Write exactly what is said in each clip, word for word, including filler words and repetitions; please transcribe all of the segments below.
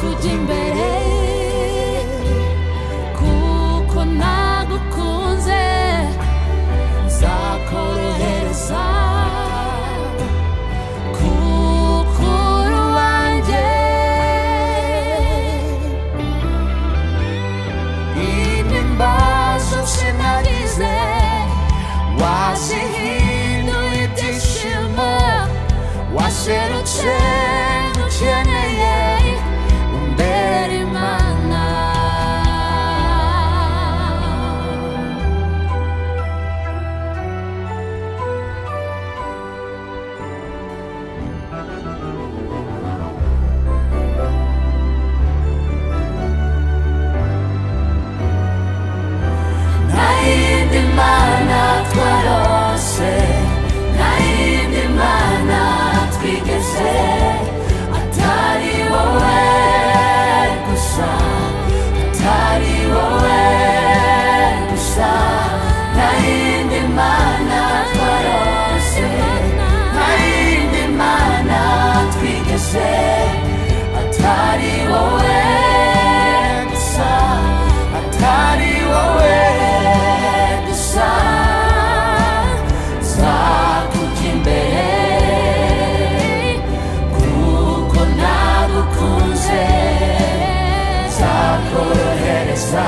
nzakujya imbere kuko nagukunze nzakorohereza kuko uri uwanjye intimba zose nagize wazihinduye ibyishimo waserutse ngukeneye umbera Imana nta yindi Mana twarose nta yindi Mana twigeze atari wowe gusa atari wowe gusa nta yindi Mana twarose nta yindi Mana twigeze atari wowe gusa atari wowe gusa nzakujya imbere kuko nagukunze nzakorohereza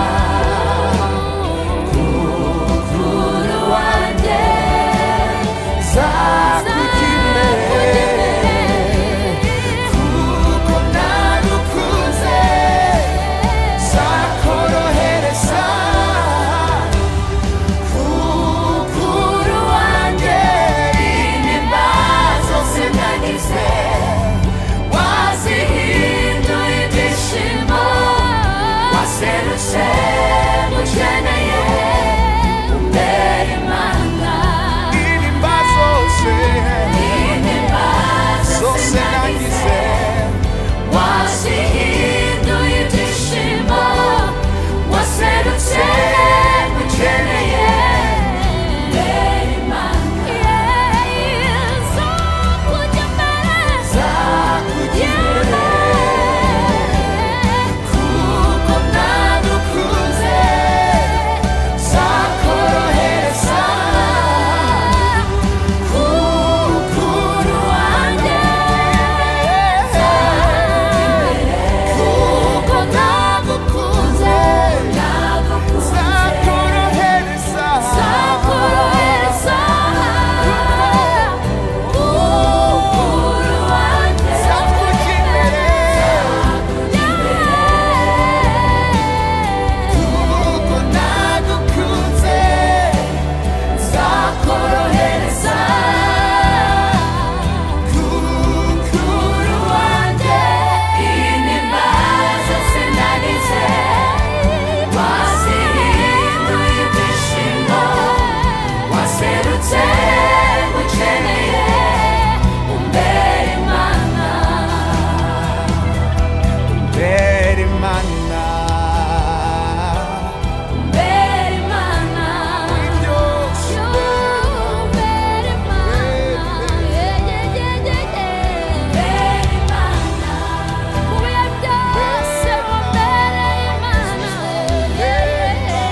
kuko uri uwanjye nzakujya imbere kuko nagukunze nzakorohereza kuko uri uwanjye intimba zose nagize wazihinduye ibyishimo waserutse ngukeneye umbera Imana intimba zose intimba zose nagize wazihinduye ibyishimo waserutse ngukeneye umbera Imana nzakujya imbere nzakujya imbere kuko nagukunze nzakorohereza kuko uri uwanjye kuko nagukunze nzakorohereza nzakorohereza kuko uri uwanjye nzakujya imbere kuko nagukunze nzakorohereza kuko uri uwanjye intimba zose nagize wazihinduye ibyishimo waserutse ngukeneye umbera Imana umbera Imana umbera Imana muri byose umbera Imana umbera Imana mu bihe byose umbera Imana umbera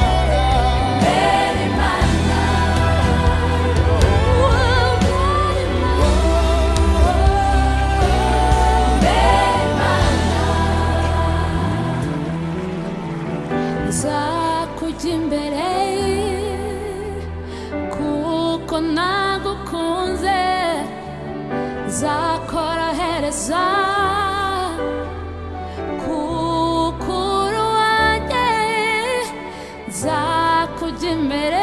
Imana nzakujya imbere kuko nagukunze nzakorohereza kuko uri uwanjye nzakujya imbere